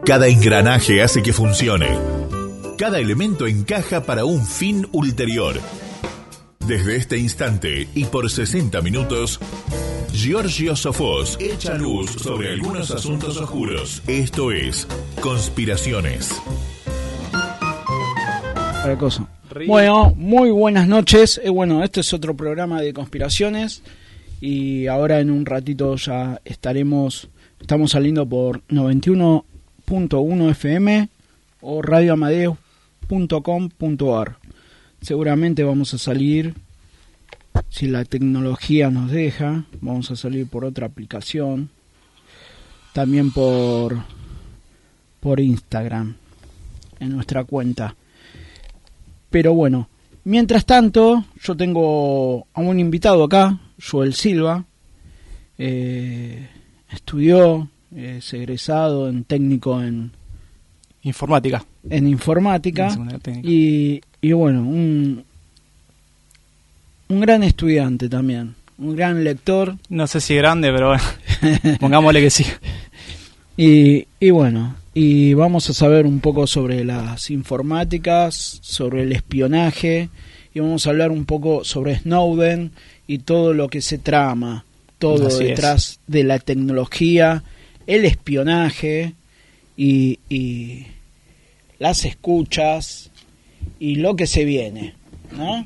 Cada engranaje hace que funcione. Cada elemento encaja para un fin ulterior. Desde este instante y por 60 minutos, Giorgio Sofós echa luz sobre algunos asuntos oscuros. Esto es Conspiraciones. Bueno, muy buenas noches. Bueno, este es otro programa de Conspiraciones. Y ahora en un ratito ya estamos saliendo por 91.1 FM o radioamadeus.com.ar. Seguramente vamos a salir, si la tecnología nos deja, vamos a salir por otra aplicación, también por Instagram, en nuestra cuenta. Pero bueno, mientras tanto, yo tengo a un invitado acá, Joel Silva. Estudió, es egresado en técnico en informática. Y bueno, un gran estudiante también, un gran lector. No sé si grande, pero bueno, pongámosle que sí. Y bueno, y vamos a saber un poco sobre las informáticas, sobre el espionaje, y vamos a hablar un poco sobre Snowden y todo lo que se trama, todo así detrás de la tecnología, el espionaje y las escuchas y lo que se viene, ¿no?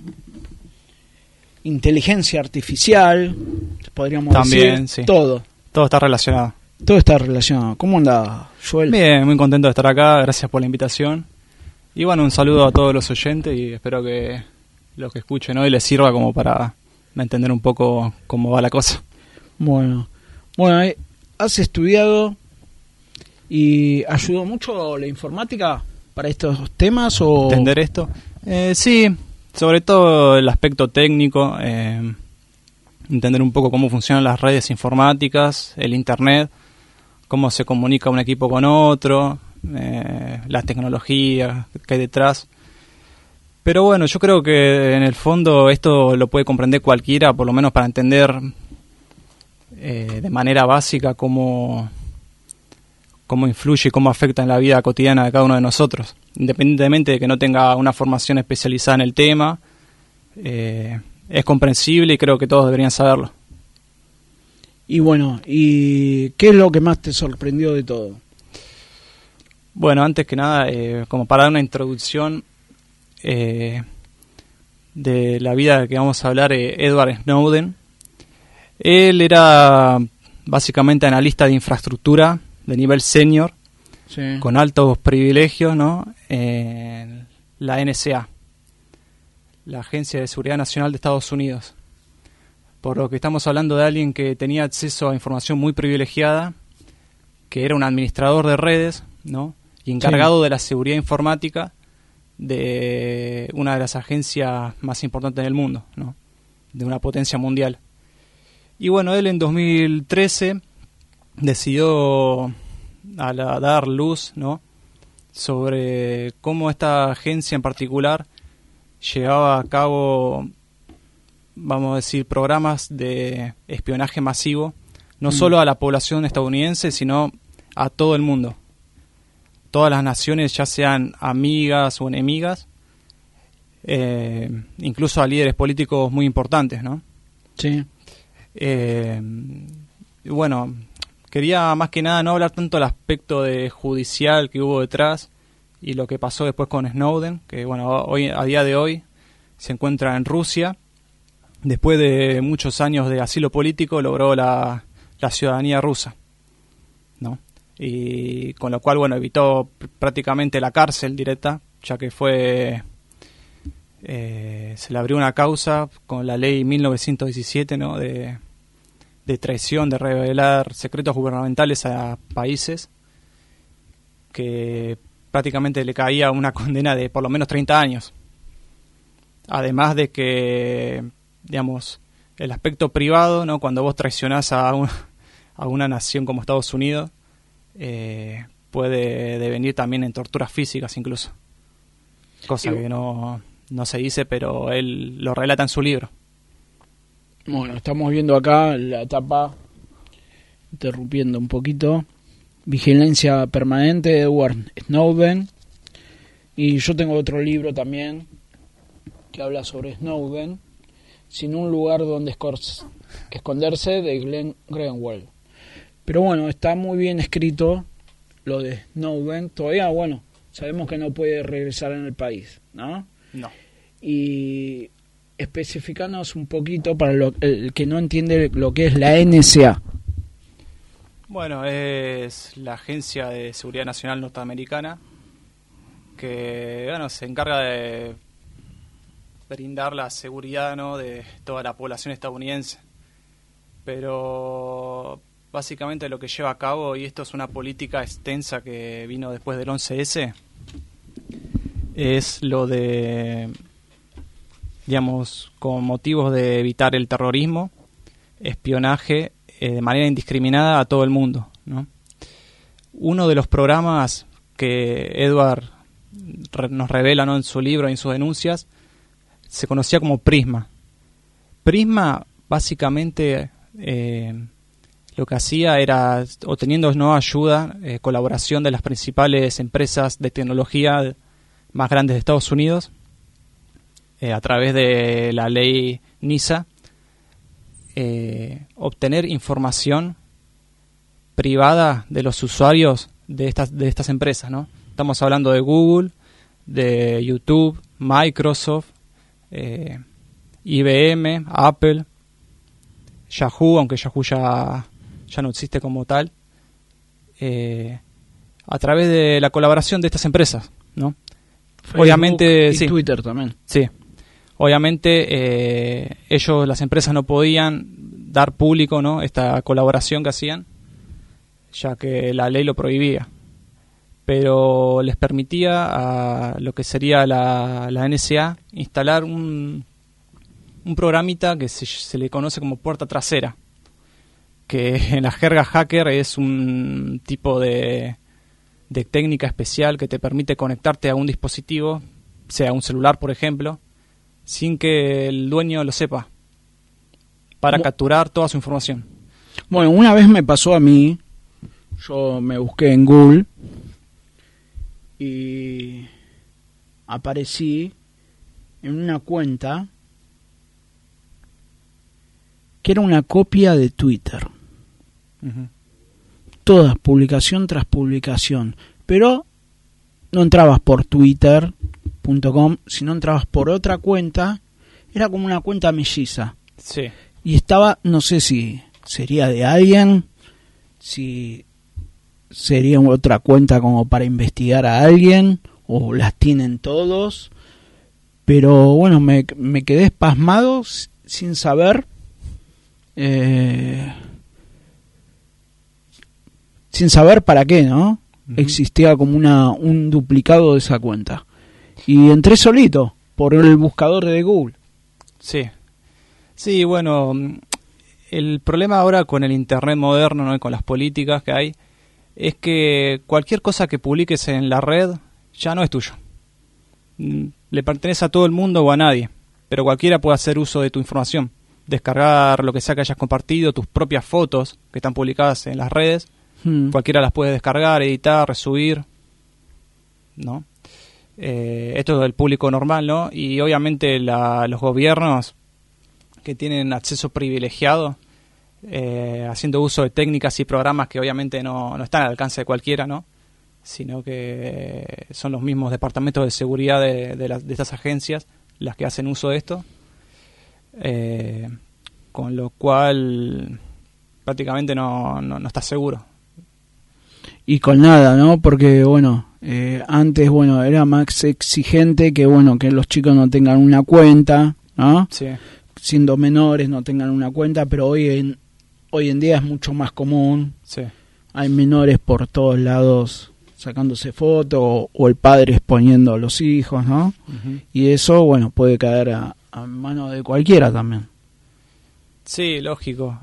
Inteligencia artificial, podríamos también, decir, sí. Todo está relacionado. Todo está relacionado. ¿Cómo anda, Joel? Bien, muy contento de estar acá, gracias por la invitación. Y bueno, un saludo a todos los oyentes y espero que los que escuchen hoy les sirva como para entender un poco cómo va la cosa. Bueno, ¿has estudiado y ayudó mucho la informática para estos temas o entender esto? Sí, sobre todo el aspecto técnico, entender un poco cómo funcionan las redes informáticas, el internet, cómo se comunica un equipo con otro, las tecnologías que hay detrás. Pero bueno, yo creo que en el fondo esto lo puede comprender cualquiera, por lo menos para entender de manera básica cómo influye y cómo afecta en la vida cotidiana de cada uno de nosotros. Independientemente de que no tenga una formación especializada en el tema, es comprensible y creo que todos deberían saberlo. Y bueno, ¿y qué es lo que más te sorprendió de todo? Bueno, antes que nada, como para dar una introducción de la vida que vamos a hablar, Edward Snowden. Él era básicamente analista de infraestructura de nivel senior, sí, con altos privilegios, ¿no? En la NSA, la Agencia de Seguridad Nacional de Estados Unidos. Por lo que estamos hablando de alguien que tenía acceso a información muy privilegiada, que era un administrador de redes, ¿no? Y encargado sí, de la seguridad informática de una de las agencias más importantes del mundo, ¿no? De una potencia mundial. Y bueno, él en 2013 decidió dar luz, ¿no? Sobre cómo esta agencia en particular llevaba a cabo, vamos a decir, programas de espionaje masivo, no solo a la población estadounidense, sino a todo el mundo. Todas las naciones, ya sean amigas o enemigas, incluso a líderes políticos muy importantes, ¿no? Sí. Bueno, quería más que nada no hablar tanto del aspecto judicial que hubo detrás y lo que pasó después con Snowden, que bueno, hoy a día de hoy se encuentra en Rusia. Después de muchos años de asilo político logró la ciudadanía rusa, ¿no? Y con lo cual, bueno, evitó prácticamente la cárcel directa, ya que se le abrió una causa con la ley 1917, ¿no? de traición, de revelar secretos gubernamentales a países, que prácticamente le caía una condena de por lo menos 30 años. Además de que, digamos, el aspecto privado, ¿no? Cuando vos traicionás a una nación como Estados Unidos, puede devenir también en torturas físicas incluso. Cosa que no se dice, pero él lo relata en su libro. Bueno, estamos viendo acá la tapa, interrumpiendo un poquito, Vigilancia Permanente de Edward Snowden. Y yo tengo otro libro también que habla sobre Snowden, Sin un lugar donde esconderse, de Glenn Greenwald. Pero bueno, está muy bien escrito lo de Snowden. Todavía, bueno, sabemos que no puede regresar en el país, ¿no? No. Y especificanos un poquito para el que no entiende lo que es la NSA. Bueno, es la Agencia de Seguridad Nacional Norteamericana que, bueno, se encarga de brindar la seguridad, ¿no?, de toda la población estadounidense. Pero básicamente lo que lleva a cabo, y esto es una política extensa que vino después del 11S, es lo de, digamos, con motivos de evitar el terrorismo, espionaje de manera indiscriminada a todo el mundo, ¿no? Uno de los programas que Edward nos revela, ¿no?, en su libro y en sus denuncias, se conocía como Prisma. Prisma básicamente lo que hacía era, obteniendo nueva ayuda, colaboración de las principales empresas de tecnología más grandes de Estados Unidos, a través de la ley NISA, obtener información privada de los usuarios de estas empresas, ¿no? Estamos hablando de Google, de YouTube, Microsoft, IBM, Apple, Yahoo, aunque Yahoo ya no existe como tal, a través de la colaboración de estas empresas, ¿no? Facebook, obviamente, y sí, Twitter también. Sí. Obviamente las empresas no podían dar público, ¿no?, esta colaboración que hacían, ya que la ley lo prohibía. Pero les permitía a lo que sería la NSA instalar un programita que se le conoce como puerta trasera, que en la jerga hacker es un tipo de técnica especial que te permite conectarte a un dispositivo, sea un celular por ejemplo, sin que el dueño lo sepa, para capturar toda su información. Bueno, una vez me pasó a mí, yo me busqué en Google y aparecí en una cuenta que era una copia de Twitter. Uh-huh. Todas, publicación tras publicación. Pero no entrabas por twitter.com, sino entrabas por otra cuenta. Era como una cuenta melliza. Sí. Y estaba, no sé si sería de alguien, si sería otra cuenta como para investigar a alguien, o las tienen todos. Pero bueno, me quedé espasmado sin saber, sin saber para qué, ¿no? Uh-huh. Existía como un duplicado de esa cuenta. Y entré solito por el buscador de Google. Sí. Sí, bueno, el problema ahora con el internet moderno, ¿no?, y con las políticas que hay, es que cualquier cosa que publiques en la red ya no es tuyo. Le pertenece a todo el mundo o a nadie, pero cualquiera puede hacer uso de tu información, descargar lo que sea que hayas compartido, tus propias fotos que están publicadas en las redes, cualquiera las puede descargar, editar, resubir, ¿no? Esto es del público normal, ¿no? Y obviamente los gobiernos que tienen acceso privilegiado, haciendo uso de técnicas y programas que obviamente no están al alcance de cualquiera, ¿no?, sino que son los mismos departamentos de seguridad de estas agencias las que hacen uso de esto, con lo cual prácticamente no estás seguro. Y con nada, ¿no? Porque, bueno, antes, bueno, era más exigente que, bueno, que los chicos no tengan una cuenta, ¿no? Sí. Siendo menores no tengan una cuenta, pero hoy en día es mucho más común. Sí. Hay menores por todos lados sacándose fotos, o el padre exponiendo a los hijos, ¿no? Uh-huh. Y eso, bueno, puede caer a manos de cualquiera también. Sí, lógico.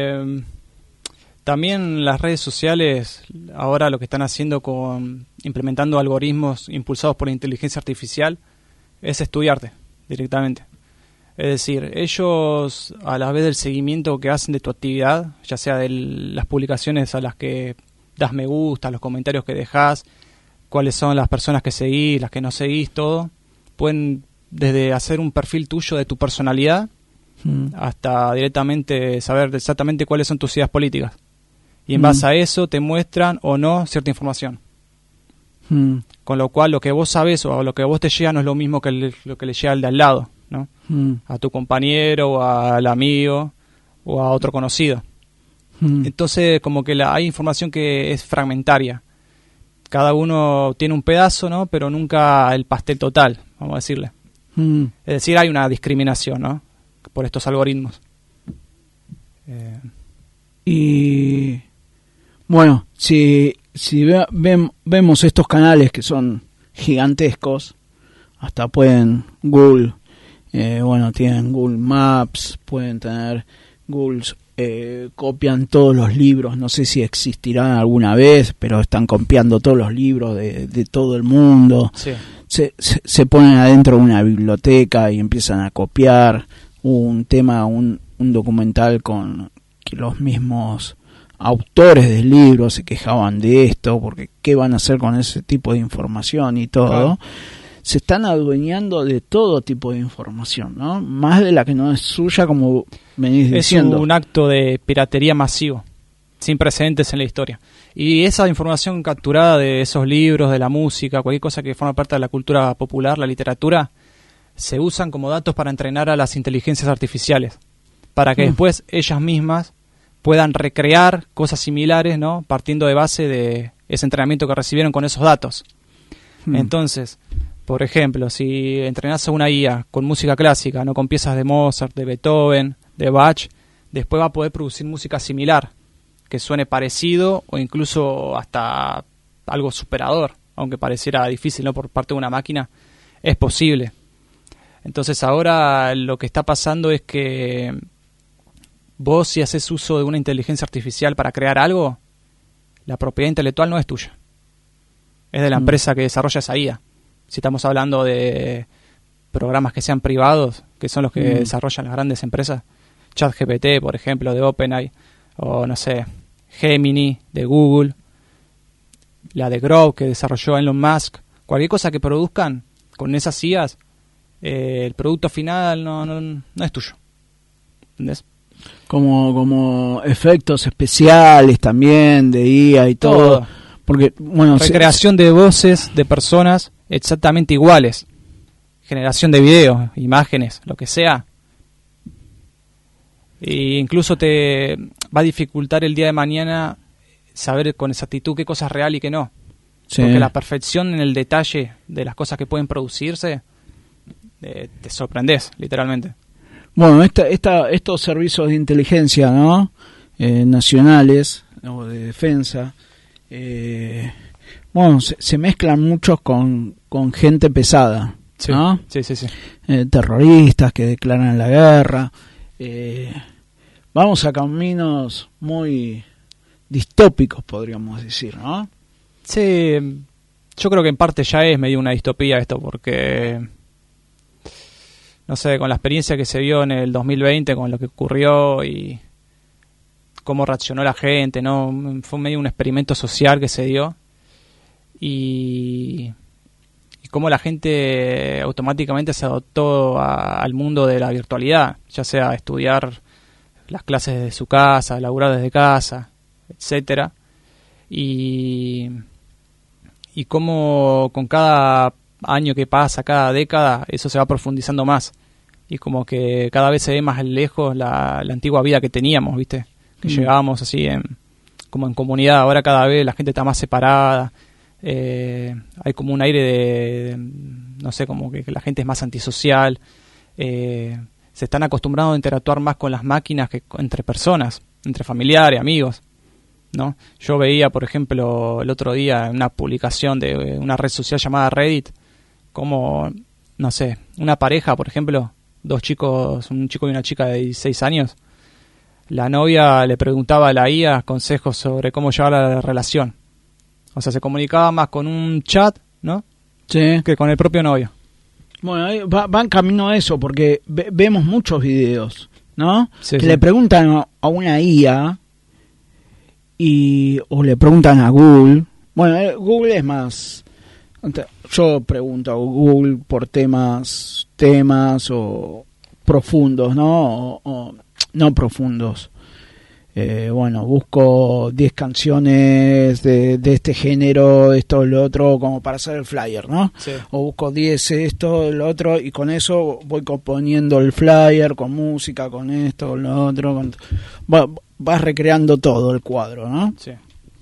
También las redes sociales ahora lo que están haciendo implementando algoritmos impulsados por la inteligencia artificial es estudiarte directamente. Es decir, ellos, a la vez del seguimiento que hacen de tu actividad, ya sea de las publicaciones a las que das me gusta, los comentarios que dejás, cuáles son las personas que seguís, las que no seguís, todo. Pueden desde hacer un perfil tuyo de tu personalidad hasta directamente saber exactamente cuáles son tus ideas políticas. Y en base a eso te muestran o no cierta información. Con lo cual lo que vos sabés o lo que a vos te llega no es lo mismo que lo que le llega al de al lado, ¿no? A tu compañero o al amigo o a otro conocido. Entonces como que hay información que es fragmentaria. Cada uno tiene un pedazo, ¿no? Pero nunca el pastel total, vamos a decirle. Es decir, hay una discriminación, ¿no? Por estos algoritmos. Y bueno, si vemos estos canales que son gigantescos, hasta pueden Google, tienen Google Maps, pueden tener Google, copian todos los libros, no sé si existirán alguna vez, pero están copiando todos los libros de todo el mundo. Sí. Se ponen adentro de una biblioteca y empiezan a copiar un documental con que los mismos autores del libro se quejaban de esto, porque qué van a hacer con ese tipo de información y todo. Claro. Se están adueñando de todo tipo de información, ¿no? Más de la que no es suya, como venís diciendo. Es un acto de piratería masivo, sin precedentes en la historia. Y esa información capturada de esos libros, de la música, cualquier cosa que forma parte de la cultura popular, la literatura, se usan como datos para entrenar a las inteligencias artificiales, para que después ellas mismas puedan recrear cosas similares, ¿no? Partiendo de base de ese entrenamiento que recibieron con esos datos. Entonces, por ejemplo, si entrenás a una IA con música clásica, no con piezas de Mozart, de Beethoven, de Bach, después va a poder producir música similar, que suene parecido o incluso hasta algo superador, aunque pareciera difícil, ¿no? Por parte de una máquina, es posible. Entonces ahora lo que está pasando es que vos, si haces uso de una inteligencia artificial para crear algo, la propiedad intelectual no es tuya. Es de la empresa que desarrolla esa IA. Si estamos hablando de programas que sean privados, que son los que desarrollan las grandes empresas, ChatGPT, por ejemplo, de OpenAI, o no sé, Gemini, de Google, la de Grok, que desarrolló Elon Musk, cualquier cosa que produzcan con esas IAs, el producto final no es tuyo. ¿Entendés? Como efectos especiales también de IA y todo. Porque, bueno, recreación de voces de personas exactamente iguales, generación de videos, imágenes, lo que sea. E incluso te va a dificultar el día de mañana saber con exactitud qué cosa es real y qué no. Sí. Porque la perfección en el detalle de las cosas que pueden producirse, te sorprendes, literalmente. Bueno, estos servicios de inteligencia, ¿no? Nacionales o de defensa, se mezclan muchos con gente pesada, ¿no? Sí. Terroristas que declaran la guerra. Vamos a caminos muy distópicos, podríamos decir, ¿no? Sí, yo creo que en parte ya es medio una distopía esto, porque no sé, con la experiencia que se vio en el 2020, con lo que ocurrió y cómo reaccionó la gente, ¿no? Fue medio un experimento social que se dio y cómo la gente automáticamente se adoptó al mundo de la virtualidad, ya sea a estudiar las clases desde su casa, laburar desde casa, etcétera, y cómo con cada año que pasa, cada década, eso se va profundizando más y como que cada vez se ve más lejos la antigua vida que teníamos, ¿viste? Que llegábamos así como en comunidad. Ahora cada vez la gente está más separada, hay como un aire de no sé, como que la gente es más antisocial, se están acostumbrando a interactuar más con las máquinas que entre personas, entre familiares, amigos, ¿no? Yo veía, por ejemplo, el otro día en una publicación de una red social llamada Reddit, como, no sé, una pareja, por ejemplo, dos chicos, un chico y una chica de 16 años, la novia le preguntaba a la IA consejos sobre cómo llevar la relación. O sea, se comunicaba más con un chat, ¿no? Sí. Que con el propio novio. Bueno, ahí va en camino a eso, porque vemos muchos videos, ¿no? Sí, que le preguntan a una IA o le preguntan a Google. Bueno, Google es más... Yo pregunto a Google por temas o profundos, ¿no? O no profundos. Bueno, busco 10 canciones de este género, esto, lo otro, como para hacer el flyer, ¿no? Sí. O busco 10 esto, lo otro, y con eso voy componiendo el flyer, con música, con esto, lo otro. Vas recreando todo el cuadro, ¿no? Sí.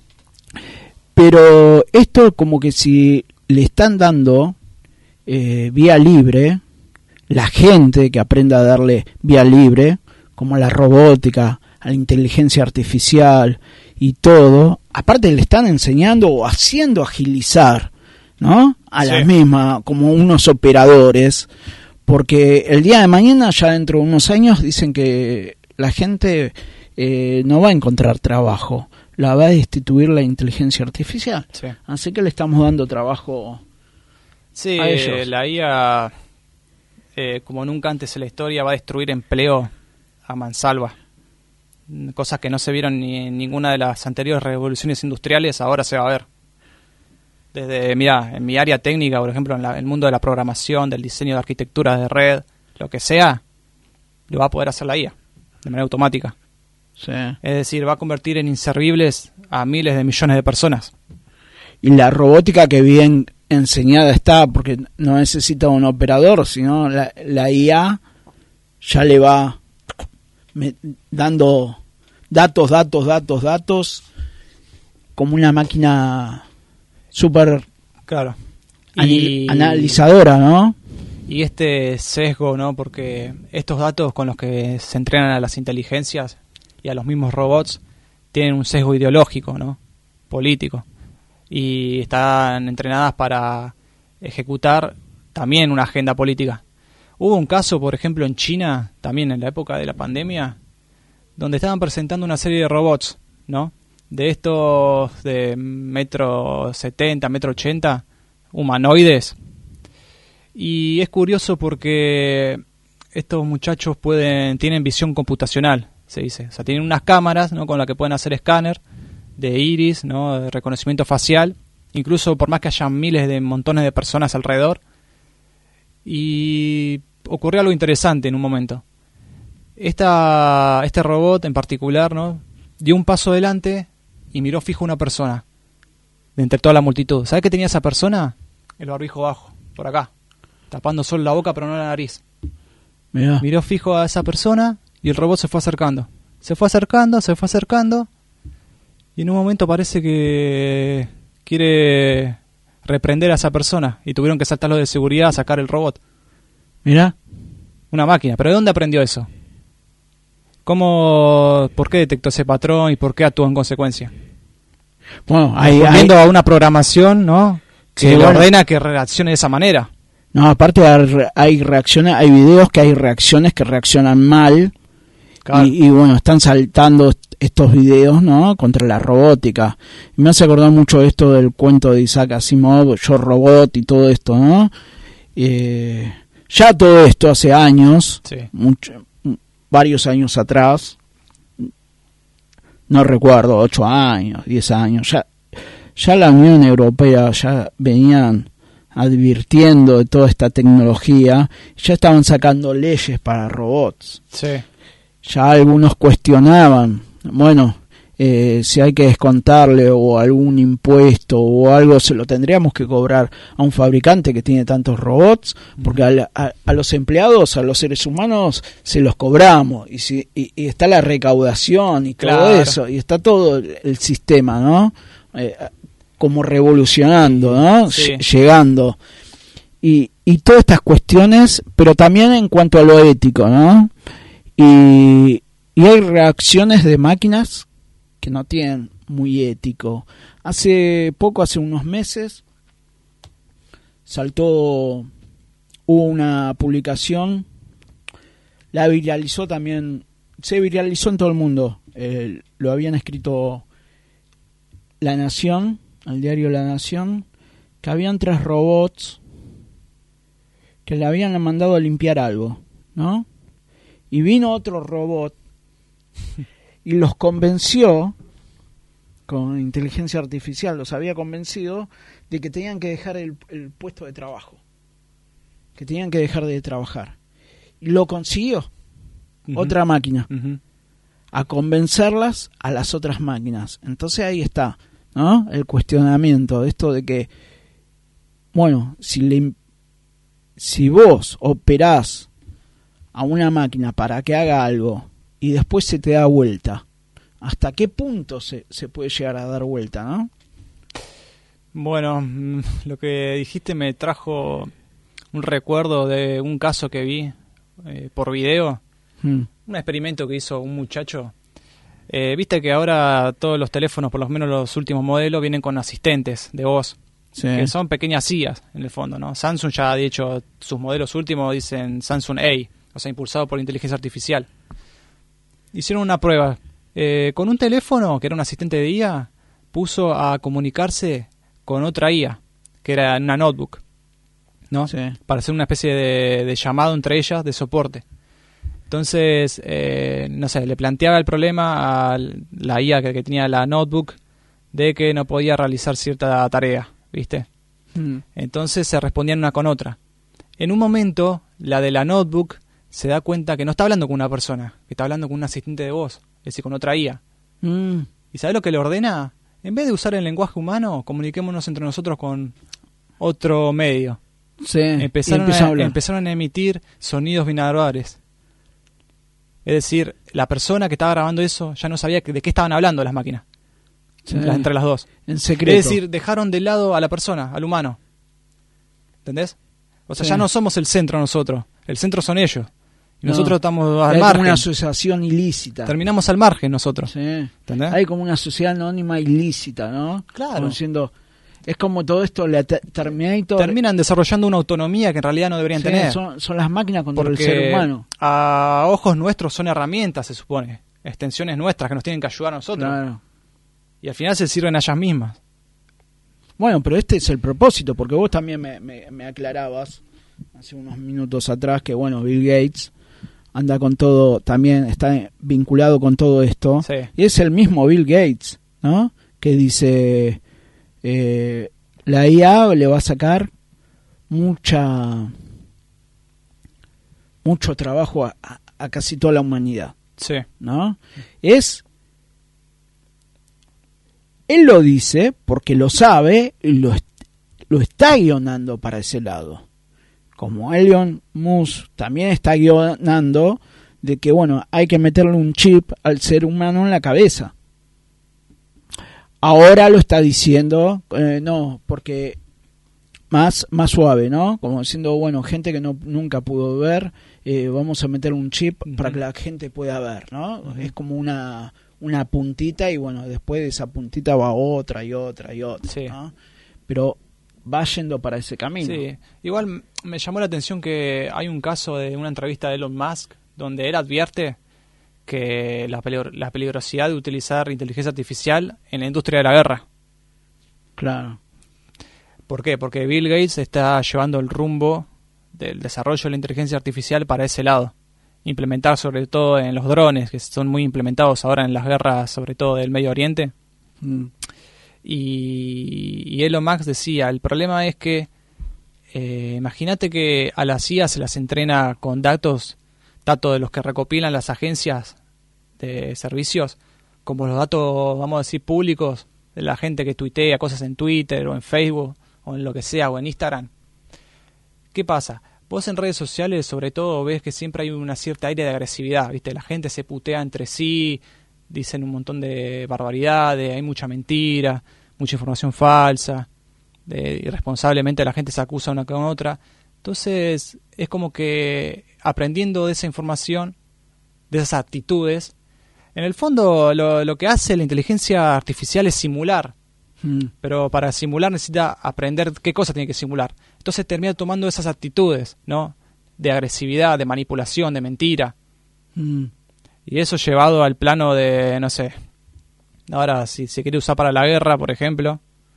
Pero esto como que si le están dando vía libre, la gente que aprenda a darle vía libre, como la robótica, a la inteligencia artificial y todo, aparte le están enseñando o haciendo agilizar, ¿no? A las mismas, como unos operadores, porque el día de mañana, ya dentro de unos años, dicen que la gente no va a encontrar trabajo, la va a destituir la inteligencia artificial. Sí. Así que le estamos dando trabajo a ellos. La IA, como nunca antes en la historia, va a destruir empleo a mansalva. Cosas que no se vieron ni en ninguna de las anteriores revoluciones industriales, ahora se va a ver. Desde, mira, en mi área técnica, por ejemplo, en el mundo de la programación, del diseño de arquitecturas de red, lo que sea, lo va a poder hacer la IA, de manera automática. Sí. Es decir, va a convertir en inservibles a miles de millones de personas. Y la robótica que bien enseñada está, porque no necesita un operador, sino la IA ya le va dando datos, como una máquina súper claro. analizadora, ¿no? Y este sesgo, ¿no? Porque estos datos con los que se entrenan a las inteligencias y a los mismos robots tienen un sesgo ideológico, ¿no? Político. Y están entrenadas para ejecutar también una agenda política. Hubo un caso, por ejemplo, en China, también en la época de la pandemia, donde estaban presentando una serie de robots, ¿no? De estos de 1,70 m, 1,80 m, humanoides. Y es curioso porque estos muchachos tienen visión computacional, se dice. O sea, tienen unas cámaras, ¿no? Con las que pueden hacer escáner de iris, ¿no? De reconocimiento facial, incluso por más que haya montones de personas alrededor. Y ocurrió algo interesante en un momento. Este robot en particular, ¿no? Dio un paso adelante y miró fijo a una persona de entre toda la multitud. ¿Sabe qué tenía esa persona? El barbijo bajo, por acá, tapando solo la boca pero no la nariz. Mirá. Miró fijo a esa persona y el robot se fue acercando. Se fue acercando y en un momento parece que quiere reprender a esa persona y tuvieron que saltar los de seguridad a sacar el robot. Mirá. Una máquina. ¿Pero de dónde aprendió eso? ¿Por qué detectó ese patrón y por qué actuó en consecuencia? Bueno, viendo a una programación, ¿no? Que sí, le ordena que reaccione de esa manera. No, aparte hay videos que hay reacciones que reaccionan mal. Claro. Y bueno, están saltando estos videos, ¿no? Contra la robótica. Y me hace acordar mucho esto del cuento de Isaac Asimov, Yo Robot y todo esto, ¿no? Ya todo esto hace años, sí. Varios años atrás, no recuerdo, 8 años, 10 años, ya la Unión Europea ya venían advirtiendo de toda esta tecnología, ya estaban sacando leyes para robots. Sí. Ya algunos cuestionaban, bueno, si hay que descontarle o algún impuesto o algo, se lo tendríamos que cobrar a un fabricante que tiene tantos robots, porque a los empleados, a los seres humanos, se los cobramos, y está la recaudación y todo eso, y está todo el sistema, ¿no? Como revolucionando, ¿no? Sí. Llegando. Y todas estas cuestiones, pero también en cuanto a lo ético, ¿no? Y hay reacciones de máquinas que no tienen muy ético. Hace unos meses, hubo una publicación, se viralizó en todo el mundo. Lo habían escrito La Nación, el diario La Nación, que habían 3 robots que le habían mandado a limpiar algo, ¿no? Y vino otro robot y los convenció con inteligencia artificial, los había convencido de que tenían que dejar el puesto de trabajo, que tenían que dejar de trabajar. Y lo consiguió otra máquina, a convencerlas a las otras máquinas. Entonces ahí está, ¿no? El cuestionamiento de esto de que, bueno, si vos operás a una máquina para que haga algo y después se te da vuelta, ¿hasta qué punto se puede llegar a dar vuelta, no? Bueno, lo que dijiste me trajo un recuerdo de un caso que vi por video, un experimento que hizo un muchacho. Viste que ahora todos los teléfonos, por lo menos los últimos modelos, vienen con asistentes de voz, que son pequeñas IAs en el fondo, ¿no? Samsung ya ha dicho, sus modelos últimos dicen Samsung A, o sea, impulsado por inteligencia artificial. Hicieron una prueba. Con un teléfono, que era un asistente de IA, puso a comunicarse con otra IA, que era una notebook, ¿no? Sí. Para hacer una especie de llamado entre ellas, de soporte. Entonces, no sé, le planteaba el problema a la IA que tenía la notebook de que no podía realizar cierta tarea, ¿viste? Entonces se respondían una con otra. En un momento, la de la notebook se da cuenta que no está hablando con una persona, que está hablando con un asistente de voz, es decir, con otra IA. ¿Y sabe lo que le ordena? En vez de usar el lenguaje humano, comuniquémonos entre nosotros con otro medio. Sí, empezaron a emitir sonidos binaurales. Es decir, la persona que estaba grabando eso ya no sabía de qué estaban hablando las máquinas. Sí. Entre las dos. En secreto. Es decir, dejaron de lado a la persona, al humano. ¿Entendés? O sea, ya no somos el centro nosotros. El centro son ellos. Y nosotros estamos al margen. Hay como una asociación ilícita. Terminamos al margen nosotros. Sí. ¿Entendés? Hay como una sociedad anónima ilícita, ¿no? Claro. Como diciendo, es como todo esto, la Terminator. Terminan desarrollando una autonomía que en realidad no deberían tener. Son las máquinas contra el ser humano. A ojos nuestros son herramientas, se supone. Extensiones nuestras que nos tienen que ayudar a nosotros. Claro. Y al final se sirven a ellas mismas. Bueno, pero este es el propósito, porque vos también me aclarabas hace unos minutos atrás que, bueno, Bill Gates anda con todo, también está vinculado con todo esto. Sí. Y es el mismo Bill Gates, ¿no? Que dice, la IA le va a sacar mucho trabajo a casi toda la humanidad. Sí. ¿No? Él lo dice porque lo sabe y lo está guionando para ese lado. Como Elon Musk también está guionando de que, bueno, hay que meterle un chip al ser humano en la cabeza. Ahora lo está diciendo, no, porque más suave, ¿no? Como diciendo, bueno, gente que nunca pudo ver, vamos a meter un chip para que la gente pueda ver, ¿no? Es como una puntita y, bueno, después de esa puntita va otra y otra y otra, sí. ¿no? Pero va yendo para ese camino. Sí, igual me llamó la atención que hay un caso de una entrevista de Elon Musk donde él advierte que la peligrosidad de utilizar inteligencia artificial en la industria de la guerra. Claro. ¿Por qué? Porque Bill Gates está llevando el rumbo del desarrollo de la inteligencia artificial para ese lado. Implementar sobre todo en los drones, que son muy implementados ahora en las guerras, sobre todo del Medio Oriente. Y Elon Musk decía, el problema es que imagínate que a las IA se las entrena con datos de los que recopilan las agencias de servicios, como los datos, vamos a decir, públicos de la gente que tuitea cosas en Twitter o en Facebook o en lo que sea, o en Instagram. ¿Qué pasa? Vos en redes sociales sobre todo ves que siempre hay una cierta aire de agresividad, ¿viste? La gente se putea entre sí, dicen un montón de barbaridades, hay mucha mentira, mucha información falsa, irresponsablemente la gente se acusa una con otra. Entonces es como que aprendiendo de esa información, de esas actitudes, en el fondo lo que hace la inteligencia artificial es simular, pero para simular necesita aprender qué cosa tiene que simular. Entonces termina tomando esas actitudes, ¿no? De agresividad, de manipulación, de mentira. Y eso llevado al plano de, no sé, ahora si se quiere usar para la guerra, por ejemplo,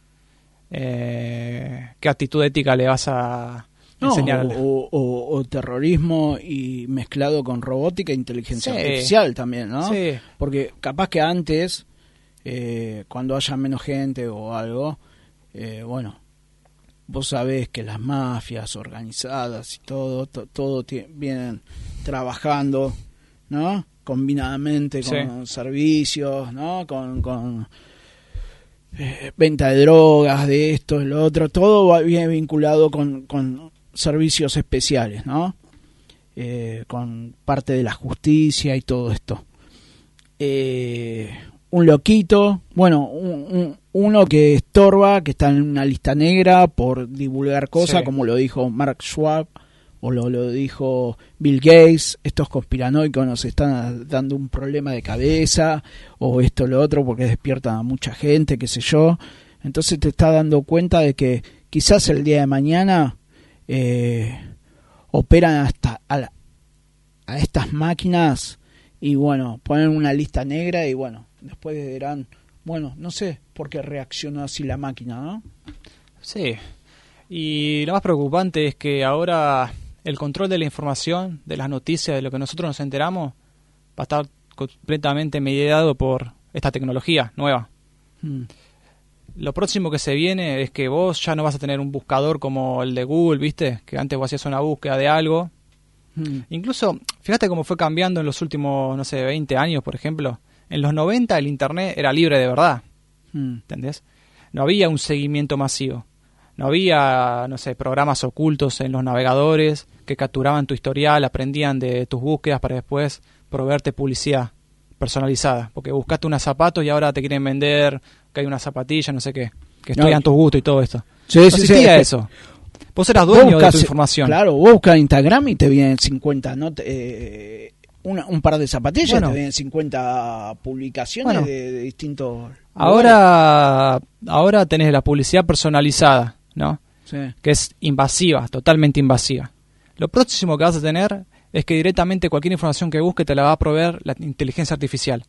¿qué actitud ética le vas a enseñar? O terrorismo y mezclado con robótica e inteligencia artificial también, ¿no? Sí. Porque capaz que antes cuando haya menos gente o algo, bueno, vos sabés que las mafias organizadas y todo vienen trabajando, ¿no? Combinadamente con servicios, ¿no? Con venta de drogas, de esto, de lo otro, todo viene vinculado con servicios especiales, ¿no? Con parte de la justicia y todo esto. Un loquito, bueno, uno que estorba, que está en una lista negra por divulgar cosas, como lo dijo Mark Schwab, o lo dijo Bill Gates. Estos conspiranoicos nos están dando un problema de cabeza, o esto o lo otro, porque despiertan a mucha gente, qué sé yo. Entonces te está dando cuenta de que quizás el día de mañana operan hasta a estas máquinas, y bueno, ponen una lista negra, y bueno, después dirán, bueno, no sé por qué reaccionó así la máquina, ¿no? Sí, y lo más preocupante es que ahora el control de la información, de las noticias, de lo que nosotros nos enteramos, va a estar completamente mediado por esta tecnología nueva. Lo próximo que se viene es que vos ya no vas a tener un buscador como el de Google, ¿viste? Que antes vos hacías una búsqueda de algo. Incluso, fíjate cómo fue cambiando en los últimos, no sé, 20 años, por ejemplo. En los 90 el Internet era libre de verdad, ¿entendés? No había un seguimiento masivo. No había, no sé, programas ocultos en los navegadores que capturaban tu historial, aprendían de tus búsquedas para después proveerte publicidad personalizada. Porque buscaste unos zapatos y ahora te quieren vender que hay una zapatilla, no sé qué, que estudian tus gustos y todo esto. Sí, no existía eso. Vos eras dueño de tu información. Claro, vos buscas Instagram y te vienen 50, ¿no? Un par de zapatillas, te vienen 50 publicaciones de distintos... Ahora tenés la publicidad personalizada, ¿no? Sí. Que es invasiva, totalmente invasiva. Lo próximo que vas a tener es que directamente cualquier información que busques te la va a proveer la inteligencia artificial.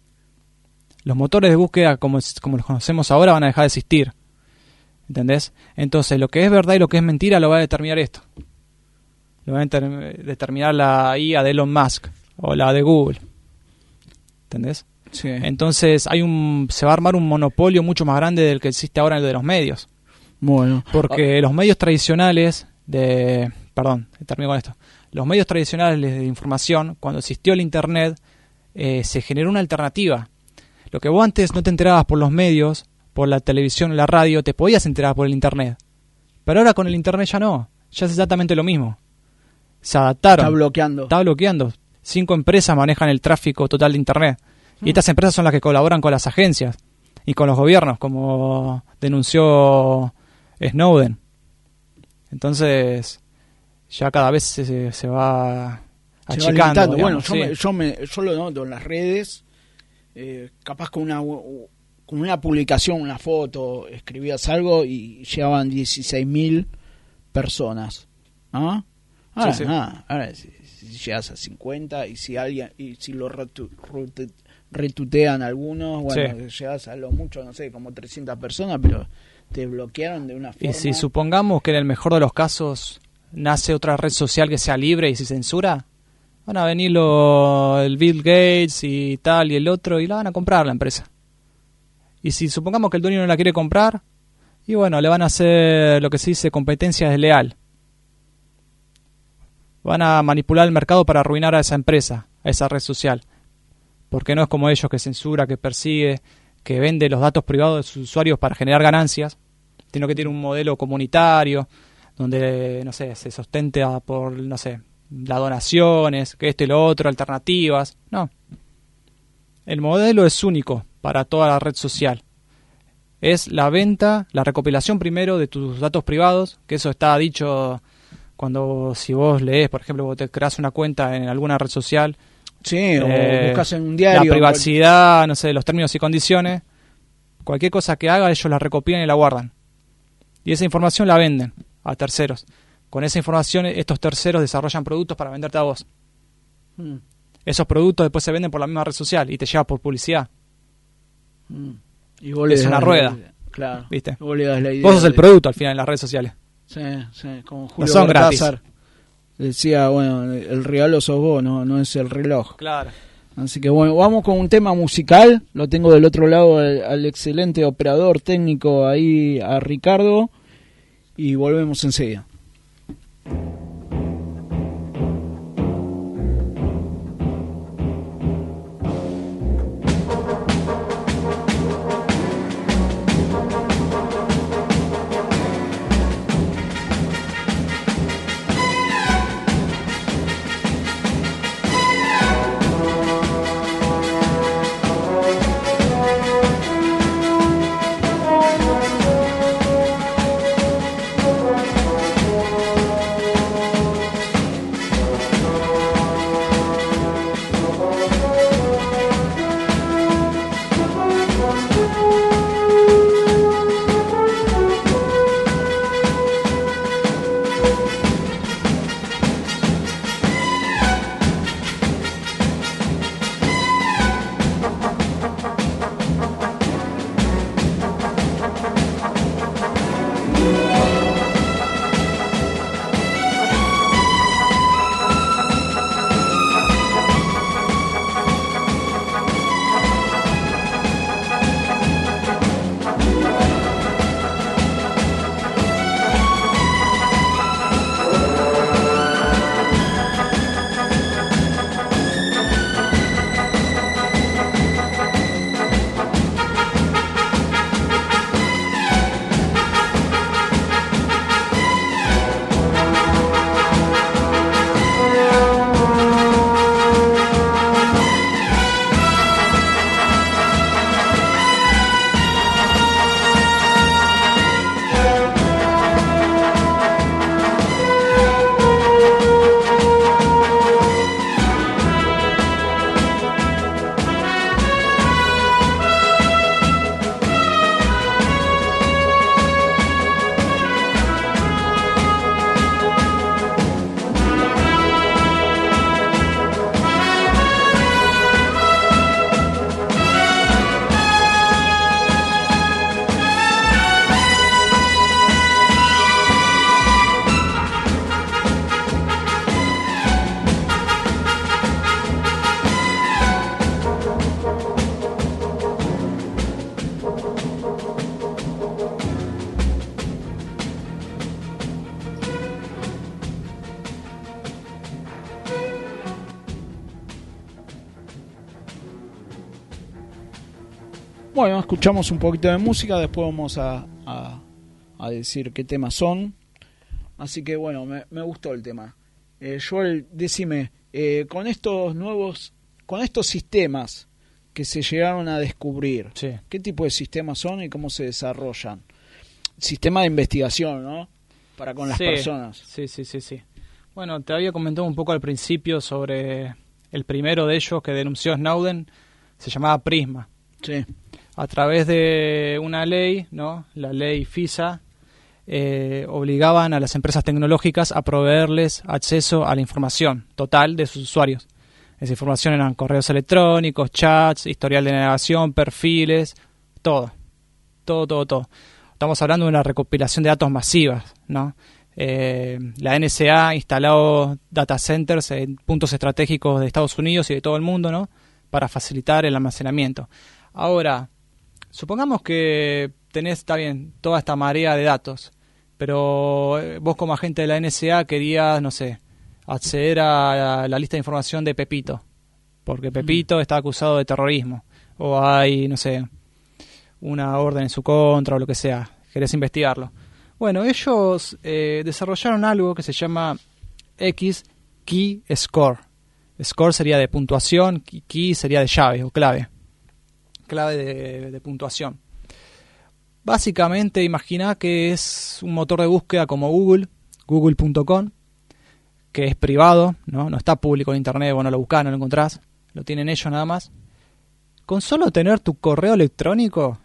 Los motores de búsqueda como los conocemos ahora van a dejar de existir, ¿entendés? Entonces lo que es verdad y lo que es mentira lo va a determinar esto. Lo va a determinar la IA de Elon Musk o la de Google, ¿entendés? Sí. Entonces se va a armar un monopolio mucho más grande del que existe ahora en el de los medios. Bueno, porque los medios tradicionales termino con esto. Los medios tradicionales de información, cuando existió el Internet, se generó una alternativa. Lo que vos antes no te enterabas por los medios, por la televisión o la radio, te podías enterar por el Internet. Pero ahora con el Internet ya no. Ya es exactamente lo mismo. Se adaptaron. Está bloqueando. 5 empresas manejan el tráfico total de Internet. Y estas empresas son las que colaboran con las agencias y con los gobiernos, como denunció Snowden. Entonces, ya cada vez se va achicando. Bueno, yo lo noto en las redes, capaz con una publicación, una foto, escribías algo y llegaban 16.000 personas, ¿no? Ahora, ahora si llegas a 50 y si lo retuitean algunos, bueno, llegas a lo mucho, no sé, como 300 personas, pero te bloquearon de una forma. Y si supongamos que en el mejor de los casos nace otra red social que sea libre y se censura, van a venir el Bill Gates y tal y el otro y la van a comprar la empresa. Y si supongamos que el dueño no la quiere comprar, y bueno, le van a hacer lo que se dice competencia desleal. Van a manipular el mercado para arruinar a esa empresa, a esa red social. Porque no es como ellos, que censura, que persigue, que vende los datos privados de sus usuarios para generar ganancias, sino que tiene un modelo comunitario donde, no sé, se sustenta por, no sé, las donaciones, que esto y lo otro, alternativas. No. El modelo es único para toda la red social. Es la venta, la recopilación primero de tus datos privados, que eso está dicho si vos lees, por ejemplo, vos te creas una cuenta en alguna red social. Sí, o buscas en un diario. La privacidad, no sé, los términos y condiciones. Cualquier cosa que haga, ellos la recopilan y la guardan. Y esa información la venden a terceros. Con esa información, estos terceros desarrollan productos para venderte a vos. Esos productos después se venden por la misma red social y te lleva por publicidad. Y vos es una rueda. Claro. ¿Viste? Vos le das la idea. Vos sos el producto al final en las redes sociales. Sí, como Julio no son Cortázar gratis. Decía, bueno, el regalo sos vos, no es el reloj. Claro. Así que bueno, vamos con un tema musical. Lo tengo del otro lado al excelente operador técnico ahí, a Ricardo. Y volvemos enseguida. Bueno, escuchamos un poquito de música, después vamos a decir qué temas son. Así que bueno, me gustó el tema. Joel, decime, con estos sistemas que se llegaron a descubrir, sí, ¿qué tipo de sistemas son y cómo se desarrollan? Sistema de investigación, ¿no? Para con las personas. Sí. Bueno, te había comentado un poco al principio sobre el primero de ellos que denunció Snowden, se llamaba Prisma. Sí. A través de una ley, ¿no? La ley FISA, obligaban a las empresas tecnológicas a proveerles acceso a la información total de sus usuarios. Esa información eran correos electrónicos, chats, historial de navegación, perfiles, todo. Estamos hablando de una recopilación de datos masivas, ¿no? La NSA ha instalado data centers en puntos estratégicos de Estados Unidos y de todo el mundo, ¿no? Para facilitar el almacenamiento. Ahora, supongamos que tenés, está bien, toda esta marea de datos, pero vos como agente de la NSA querías, no sé, acceder a la lista de información de Pepito, porque Pepito está acusado de terrorismo, o hay, no sé, una orden en su contra o lo que sea, querés investigarlo. Bueno, ellos desarrollaron algo que se llama X-Key Score. Score sería de puntuación, key sería de llave o clave de puntuación. Básicamente, imagina que es un motor de búsqueda como Google, google.com, que es privado, no está público en internet, vos no lo buscás, no lo encontrás, lo tienen ellos nada más. Con solo tener tu correo electrónico,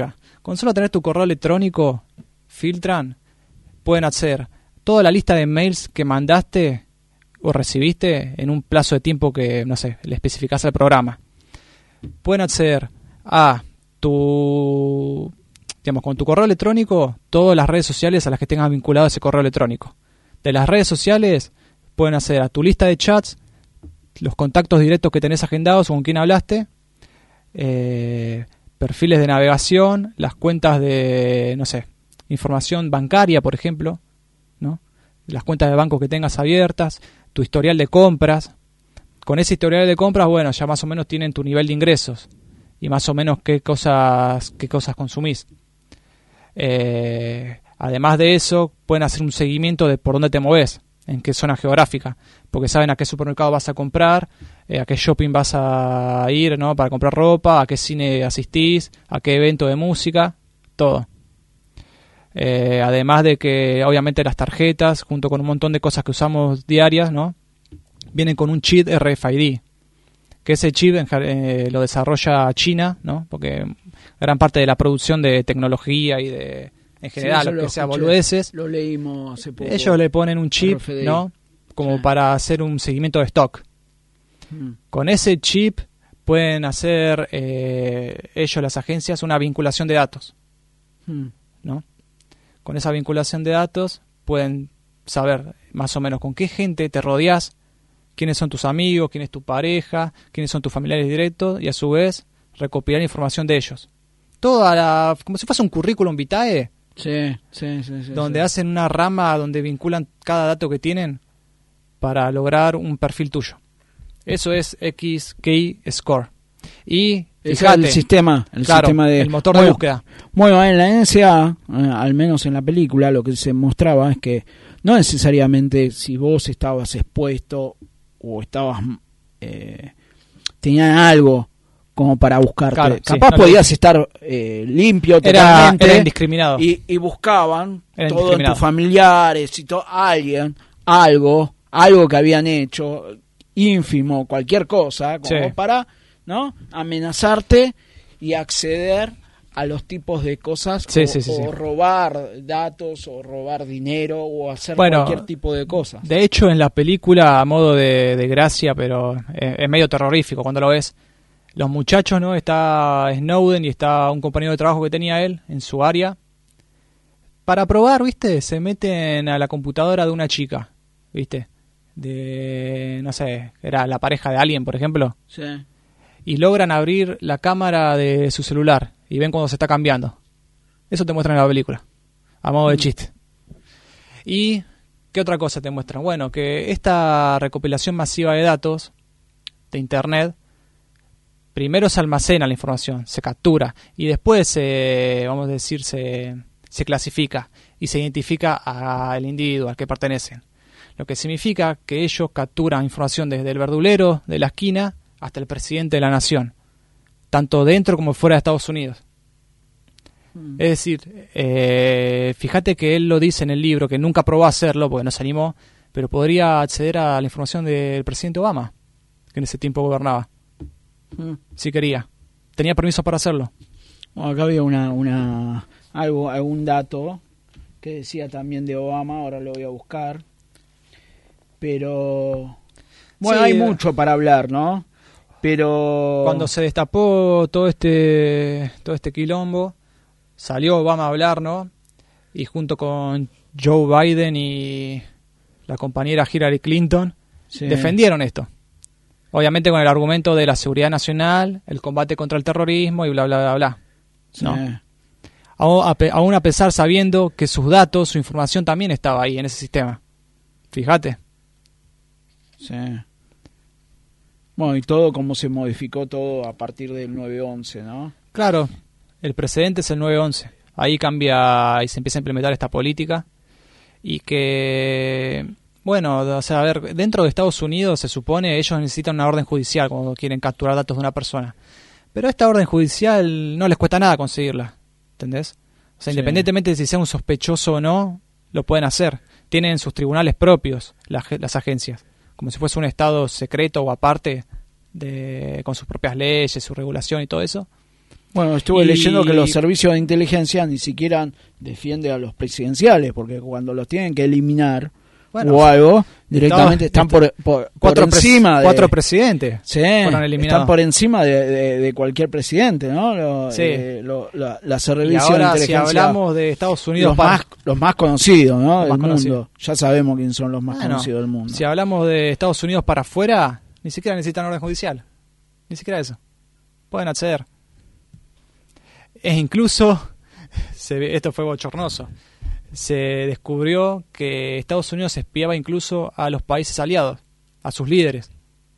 filtran, pueden hacer toda la lista de mails que mandaste o recibiste en un plazo de tiempo que, no sé, le especificás al programa. Pueden acceder a con tu correo electrónico, todas las redes sociales a las que tengas vinculado ese correo electrónico. De las redes sociales pueden acceder a tu lista de chats, los contactos directos que tenés agendados, con quién hablaste, perfiles de navegación, las cuentas de, no sé, información bancaria, por ejemplo, ¿no? Las cuentas de banco que tengas abiertas, tu historial de compras. Con ese historial de compras, bueno, ya más o menos tienen tu nivel de ingresos y más o menos qué cosas consumís. Además de eso, pueden hacer un seguimiento de por dónde te moves, en qué zona geográfica, porque saben a qué supermercado vas a comprar, a qué shopping vas a ir, ¿no? Para comprar ropa, a qué cine asistís, a qué evento de música, todo. Además de que obviamente las tarjetas, junto con un montón de cosas que usamos diarias, ¿no? Vienen con un chip RFID, que ese chip lo desarrolla China, ¿no? Porque gran parte de la producción de tecnología y de, en general, lo que sea boludeces, lo leímos hace poco. Ellos le ponen un chip, RFID, ¿no? Como para hacer un seguimiento de stock. Con ese chip pueden hacer ellos, las agencias, una vinculación de datos, ¿no? Con esa vinculación de datos pueden saber más o menos con qué gente te rodeás, quiénes son tus amigos, quién es tu pareja, quiénes son tus familiares directos, y a su vez recopilar información de ellos. Como si fuese un currículum vitae, sí, donde hacen una rama donde vinculan cada dato que tienen para lograr un perfil tuyo. Eso es XKeyscore. Y fíjate, el sistema de el motor de búsqueda. Bueno, en la NSA, al menos en la película, lo que se mostraba es que no necesariamente si vos estabas expuesto o estabas tenían algo como para buscarte. Claro, capaz podías estar limpio totalmente. Era indiscriminado. Y buscaban todos tus familiares y algo que habían hecho, ínfimo, cualquier cosa, como para, ¿no?, amenazarte y acceder a los tipos de cosas, o robar datos, o robar dinero, o hacer cualquier tipo de cosas. De hecho, en la película, a modo de gracia, pero es medio terrorífico cuando lo ves, los muchachos, ¿no? Está Snowden y está un compañero de trabajo que tenía él en su área. Para probar, ¿viste? Se meten a la computadora de una chica, ¿viste? De, no sé, era la pareja de alguien, por ejemplo. Sí. Y logran abrir la cámara de su celular y ven cuando se está cambiando. Eso te muestran en la película, a modo de chiste. ¿Y qué otra cosa te muestran? Bueno, que esta recopilación masiva de datos de Internet, primero se almacena la información, se captura, y después, vamos a decir, se clasifica y se identifica al individuo al que pertenecen. Lo que significa que ellos capturan información desde el verdulero de la esquina hasta el presidente de la nación, tanto dentro como fuera de Estados Unidos. Es decir, fíjate que él lo dice en el libro, que nunca probó a hacerlo porque no se animó, pero podría acceder a la información del presidente Obama, que en ese tiempo gobernaba, si quería. Tenía permiso para hacerlo. Bueno, acá había algún dato que decía también de Obama, ahora lo voy a buscar. Pero bueno, hay mucho para hablar, ¿no? Pero cuando se destapó todo este quilombo, salió Obama a hablar, ¿no? Y junto con Joe Biden y la compañera Hillary Clinton defendieron esto. Obviamente con el argumento de la seguridad nacional, el combate contra el terrorismo y bla, bla, bla, bla. ¿No? Aún a pesar sabiendo que sus datos, su información también estaba ahí en ese sistema. Fíjate. Sí. Bueno, y todo como se modificó todo a partir del 9/11, ¿no? Claro, el precedente es el 9/11. Ahí cambia y se empieza a implementar esta política. Y que, bueno, o sea, a ver, dentro de Estados Unidos se supone ellos necesitan una orden judicial cuando quieren capturar datos de una persona. Pero esta orden judicial no les cuesta nada conseguirla, ¿entendés? O sea, independientemente de si sea un sospechoso o no, lo pueden hacer. Tienen sus tribunales propios, las agencias, como si fuese un estado secreto o aparte, con sus propias leyes, su regulación y todo eso. Bueno, estuve leyendo que los servicios de inteligencia ni siquiera defienden a los presidenciales, porque cuando los tienen que eliminar o algo, directamente están por encima de... 4 presidentes fueron eliminados. Están por encima de cualquier presidente, ¿no? Los servicios de inteligencia. Si hablamos de Estados Unidos... Los más conocidos, ¿no? Del mundo. Ya sabemos quiénes son los más conocidos del mundo. Si hablamos de Estados Unidos para afuera, Ni siquiera necesitan orden judicial. Ni siquiera eso. Pueden acceder. E incluso, esto fue bochornoso, se descubrió que Estados Unidos espiaba incluso a los países aliados, a sus líderes.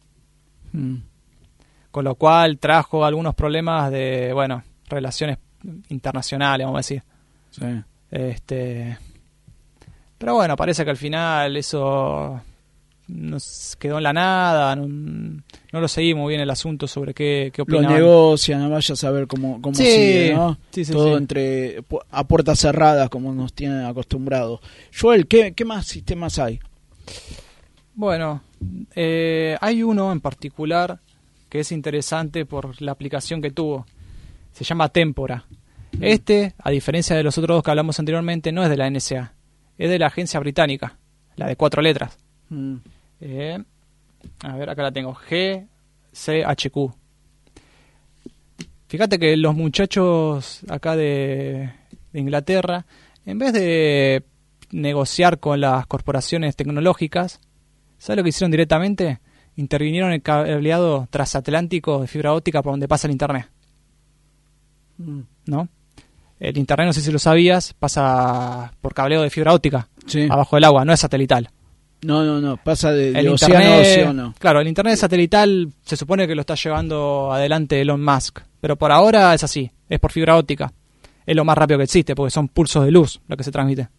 Con lo cual trajo algunos problemas de, relaciones internacionales, vamos a decir. Sí. Pero bueno, parece que al final eso nos quedó en la nada, no lo seguí muy bien el asunto sobre qué opinaban. Lo negocian, vaya a saber cómo Sí, sigue, ¿no? sí, Todo sí. a puertas cerradas, como nos tienen acostumbrados. Joel, ¿qué más sistemas hay? Bueno, hay uno en particular que es interesante por la aplicación que tuvo. Se llama Tempora. A diferencia de los otros dos que hablamos anteriormente, no es de la NSA, es de la agencia británica, la de 4 letras. A ver, acá la tengo. GCHQ. Fíjate que los muchachos acá de Inglaterra, en vez de negociar con las corporaciones tecnológicas, ¿sabes lo que hicieron directamente? Intervinieron en el cableado transatlántico de fibra óptica por donde pasa el internet. ¿No? El internet, no sé si lo sabías, pasa por cableo de fibra óptica, sí, abajo del agua, no es satelital. No, pasa de El océano a internet, océano. claro, el internet satelital se supone que lo está llevando adelante Elon Musk, pero por ahora es así, es por fibra óptica. Es lo más rápido que existe, porque son pulsos de luz lo que se transmite.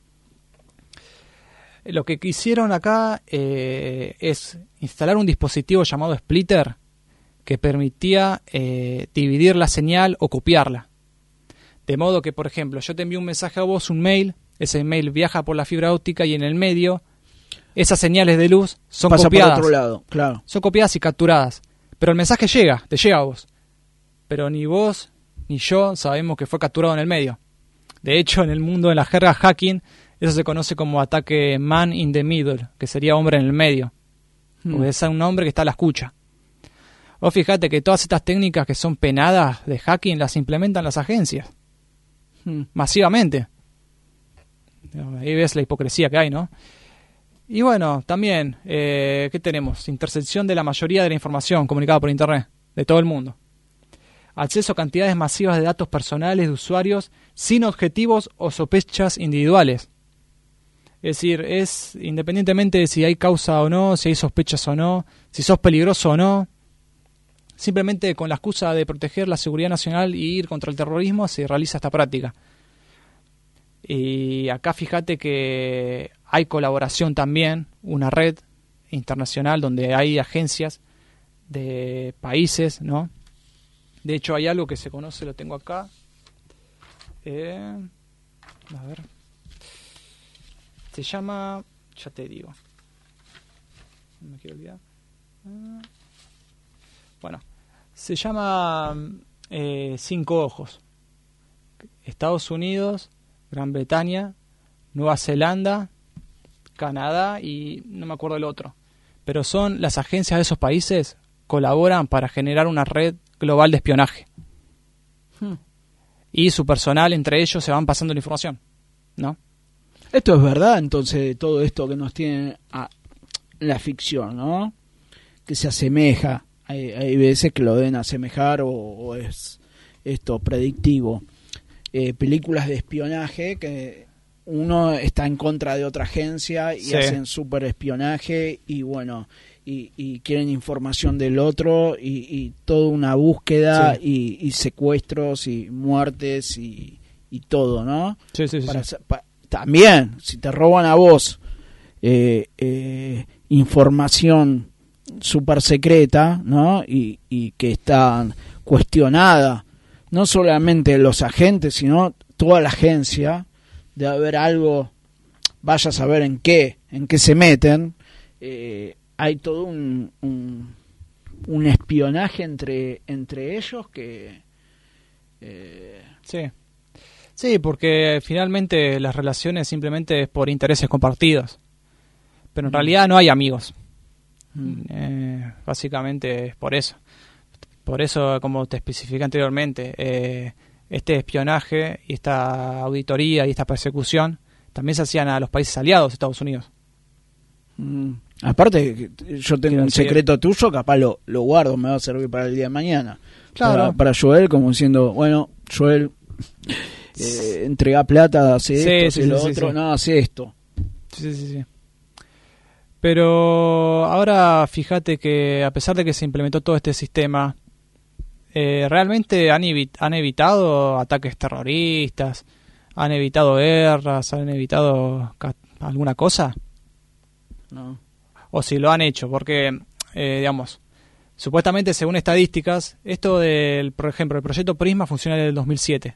Lo que quisieron acá es instalar un dispositivo llamado splitter que permitía dividir la señal o copiarla. De modo que, por ejemplo, yo te envío un mensaje a vos, un mail, ese mail viaja por la fibra óptica y en el medio esas señales de luz son Pasa copiadas. por otro lado, claro. Son copiadas y capturadas. Pero el mensaje te llega a vos. Pero ni vos ni yo sabemos que fue capturado en el medio. De hecho, en el mundo de la jerga hacking, eso se conoce como ataque man in the middle, que sería hombre en el medio. Porque es un hombre que está a la escucha. Vos fíjate que todas estas técnicas que son penadas de hacking las implementan las agencias. Masivamente. Ahí ves la hipocresía que hay, ¿no? Y bueno, también, ¿qué tenemos? Intercepción de la mayoría de la información comunicada por Internet, de todo el mundo. Acceso a cantidades masivas de datos personales de usuarios sin objetivos o sospechas individuales. Es decir, es independientemente de si hay causa o no, si hay sospechas o no, si sos peligroso o no, simplemente con la excusa de proteger la seguridad nacional y ir contra el terrorismo se realiza esta práctica. Y acá fíjate que hay colaboración también, una red internacional donde hay agencias de países, ¿no? De hecho hay algo que se conoce, lo tengo acá. A ver. Se llama, ya te digo. No me quiero olvidar. Bueno, se llama 5 ojos. Estados Unidos, Gran Bretaña, Nueva Zelanda, Canadá y no me acuerdo el otro. Pero son las agencias de esos países colaboran para generar una red global de espionaje. Y su personal, entre ellos, se van pasando la información, ¿no? Esto es verdad, entonces, todo esto que nos tiene a la ficción, ¿no? Que se asemeja. Hay veces que lo deben asemejar o es esto predictivo. Películas de espionaje que uno está en contra de otra agencia y hacen súper espionaje y bueno, y quieren información del otro y toda una búsqueda y secuestros y muertes y todo, ¿no? Sí. También, si te roban a vos información súper secreta, ¿no? Y que está cuestionada, no solamente los agentes, sino toda la agencia, de haber algo, vaya a saber en qué se meten, hay todo un espionaje entre ellos que... Sí, porque finalmente las relaciones simplemente es por intereses compartidos. Pero en realidad no hay amigos. Básicamente es por eso. Por eso, como te especifiqué anteriormente, este espionaje y esta auditoría y esta persecución también se hacían a los países aliados de Estados Unidos. Aparte, yo tengo un secreto tuyo, capaz lo guardo, me va a servir para el día de mañana. Claro. Para Joel, como diciendo, bueno, Joel, entrega plata, hace esto, hace lo otro, no, hace esto. Sí. Pero ahora fíjate que a pesar de que se implementó todo este sistema, realmente han evitado ataques terroristas, han evitado guerras, han evitado alguna cosa. No. O si lo han hecho, porque, digamos, supuestamente según estadísticas, esto del, por ejemplo, el proyecto Prisma funciona desde el 2007.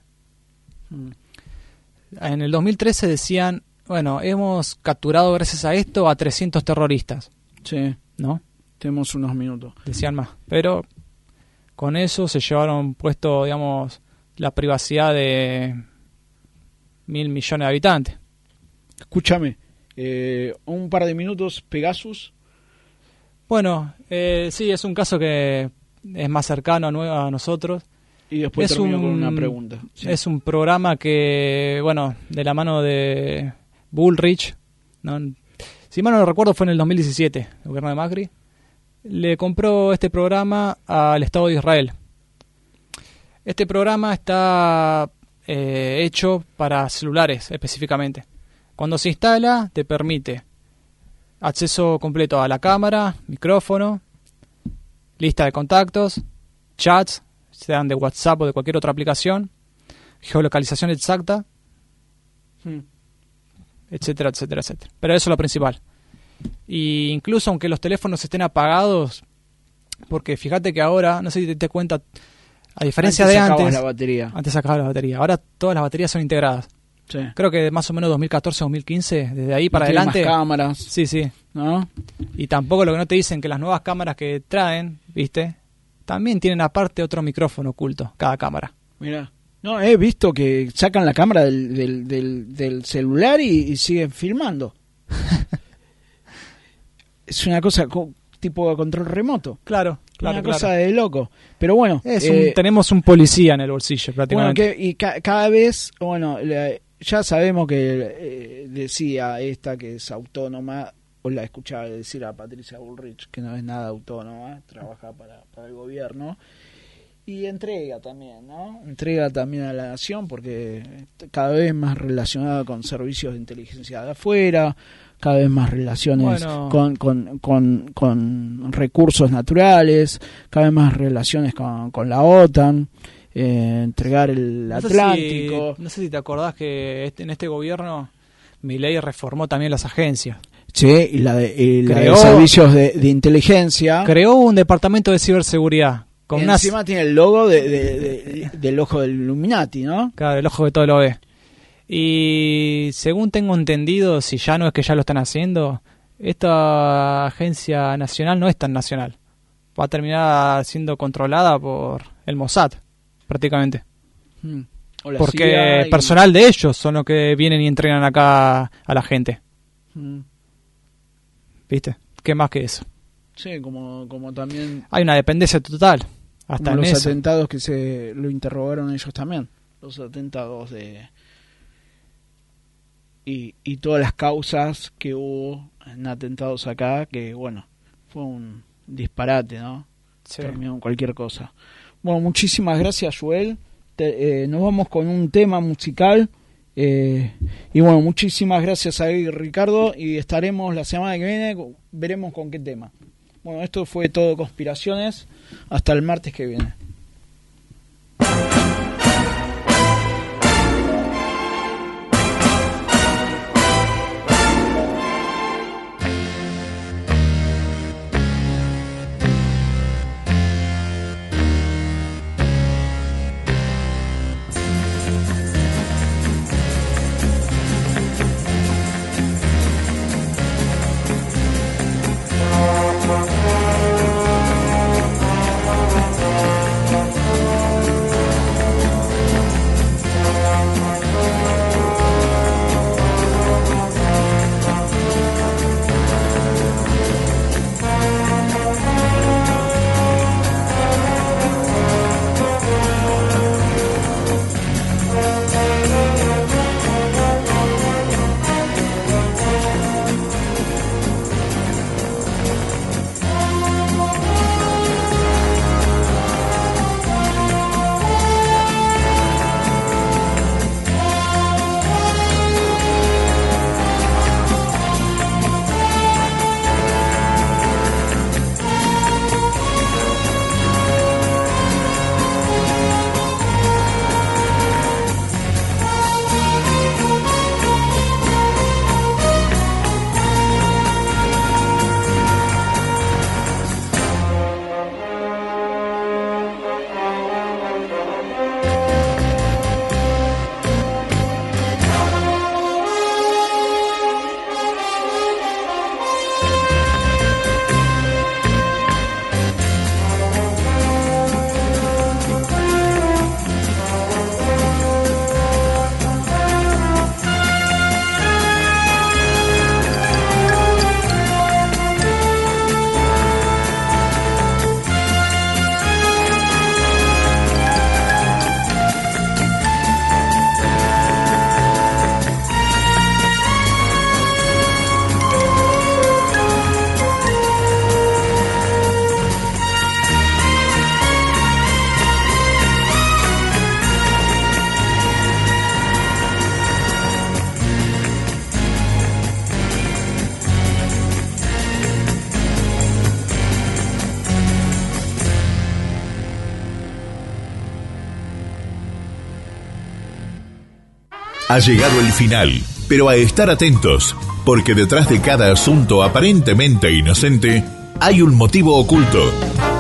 En el 2013 decían, bueno, hemos capturado gracias a esto a 300 terroristas. Sí. ¿No? Tenemos unos minutos. Decían más. Pero con eso se llevaron puesto, digamos, la privacidad de 1.000 millones de habitantes. Escúchame, un par de minutos, Pegasus. Bueno, sí, es un caso que es más cercano a nosotros. Y después termino con una pregunta. Sí. Es un programa que, bueno, de la mano de Bullrich, ¿no? Si mal no recuerdo fue en el 2017, el gobierno de Macri, le compró este programa al Estado de Israel. Este programa está hecho para celulares específicamente. Cuando se instala, te permite acceso completo a la cámara, micrófono, lista de contactos, chats, sean de WhatsApp o de cualquier otra aplicación, geolocalización exacta, etcétera. Pero eso es lo principal. Y incluso aunque los teléfonos estén apagados, porque fíjate que ahora, no sé si te das cuenta, a diferencia de antes, antes sacabas la batería, ahora todas las baterías son integradas. Sí. Creo que más o menos 2014-2015, desde ahí para adelante. Más cámaras. Sí. ¿No? Y tampoco lo que no te dicen que las nuevas cámaras que traen, ¿viste? También tienen aparte otro micrófono oculto, cada cámara. Mira. No, he visto que sacan la cámara del celular y siguen filmando. Es una cosa tipo de control remoto. Claro. Una cosa de loco. Pero bueno. Tenemos un policía en el bolsillo prácticamente. Bueno, y cada vez, bueno, ya sabemos que decía esta que es autónoma, o la escuchaba decir a Patricia Bullrich, que no es nada autónoma, trabaja para el gobierno. Y entrega también, ¿no? Entrega también a la nación porque cada vez más relacionada con servicios de inteligencia de afuera, cada vez más relaciones con recursos naturales, cada vez más relaciones con la OTAN, entregar el Atlántico. No sé si te acordás que en este gobierno Milei reformó también las agencias. Sí, y la de servicios de inteligencia. Creó un departamento de ciberseguridad. Encima tiene el logo del ojo del Illuminati, ¿no? Claro, el ojo que todo lo ve. Y según tengo entendido, si ya no es que ya lo están haciendo, esta agencia nacional no es tan nacional. Va a terminar siendo controlada por el Mossad, prácticamente. Porque personal de ellos son los que vienen y entrenan acá a la gente. ¿Viste? ¿Qué más que eso? Sí, como también... Hay una dependencia total. Hasta como en los eso. atentados que se lo interrogaron ellos también. Los atentados y todas las causas que hubo en atentados acá, que bueno, fue un disparate, ¿no? Sí. Terminó en cualquier cosa. Bueno, muchísimas gracias, Joel. Nos vamos con un tema musical. Y bueno, muchísimas gracias a Ricardo. Y estaremos la semana que viene, veremos con qué tema. Bueno, esto fue todo Conspiraciones. Hasta el martes que viene. Ha llegado el final, pero a estar atentos, porque detrás de cada asunto aparentemente inocente hay un motivo oculto.